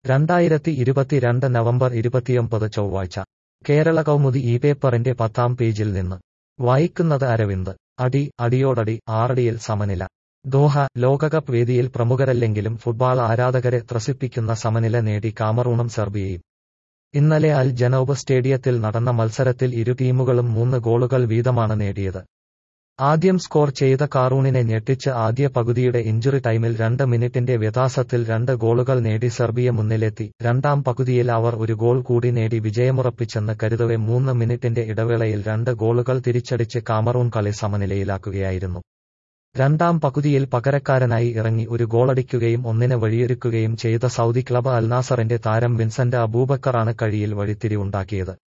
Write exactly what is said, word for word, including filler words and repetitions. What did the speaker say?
രണ്ടായിരത്തി ഇരുപത്തിരണ്ട് നവംബർ ഇരുപത്തിയൊമ്പത് ചൊവ്വാഴ്ച കേരള കൗമുദി ഈ പേപ്പറിന്റെ പത്താം പേജിൽ നിന്ന് വായിക്കുന്നത് അരവിന്ദ്. അടി അടിയോടടി ആറടിയിൽ സമനില. ദോഹ. ലോകകപ്പ് വേദിയിൽ പ്രമുഖരല്ലെങ്കിലും ഫുട്ബാൾ ആരാധകരെ ത്രസിപ്പിക്കുന്ന സമനില നേടി കാമറൂണും സെർബിയയും. ഇന്നലെ അൽ ജനൂബ് സ്റ്റേഡിയത്തിൽ നടന്ന മത്സരത്തിൽ ഇരു ടീമുകളും മൂന്ന് ഗോളുകൾ വീതമാണ് നേടിയത്. ആദ്യം സ്കോർ ചെയ്ത കാറൂണിനെ ഞെട്ടിച്ച് ആദ്യ പകുതിയുടെ ഇഞ്ചുറി ടൈമിൽ രണ്ട് മിനിറ്റിന്റെ വ്യത്യാസത്തിൽ രണ്ട് ഗോളുകൾ നേടി സെർബിയ മുന്നിലെത്തി. രണ്ടാം പകുതിയിൽ അവർ ഒരു ഗോൾ കൂടി നേടി വിജയമുറപ്പിച്ചെന്ന് കരുതവെ മൂന്ന് മിനിറ്റിന്റെ ഇടവേളയിൽ രണ്ട് ഗോളുകൾ തിരിച്ചടിച്ച് കാമറൂൺ കളി സമനിലയിലാക്കുകയായിരുന്നു. രണ്ടാം പകുതിയിൽ പകരക്കാരനായി ഇറങ്ങി ഒരു ഗോളടിക്കുകയും ഒന്നിന് വഴിയൊരുക്കുകയും ചെയ്ത സൗദി ക്ലബ് അൽനാസറിന്റെ താരം വിൻസെന്റ് അബൂബക്കറാണ് കളിയിൽ വഴിത്തിരിവുണ്ടാക്കിയത്.